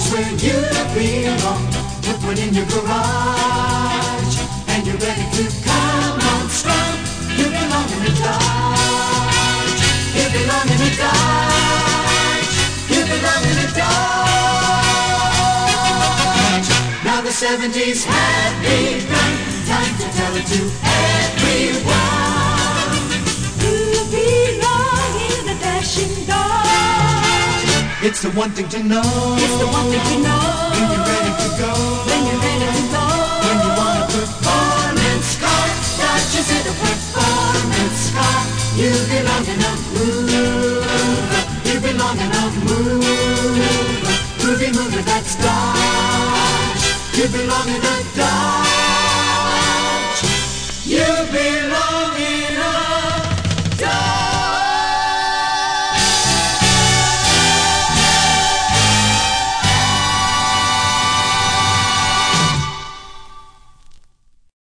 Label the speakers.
Speaker 1: where you belong. Put one in your garage, and you're ready to come on strong. You belong in a Dodge. You belong in a Dodge. You belong in a Dodge. Now the 70s have begun. Time to tell it to everyone.
Speaker 2: You belong in a dashing Dodge.
Speaker 1: It's the one thing to know.
Speaker 2: It's the one thing to know.
Speaker 1: When you're ready to go.
Speaker 2: When you're ready to go.
Speaker 1: When you want a performance car. Dodge is a performance car. You belong in a move. You belong in a move. Groovy mover, that's Dodge. You belong in a Dodge.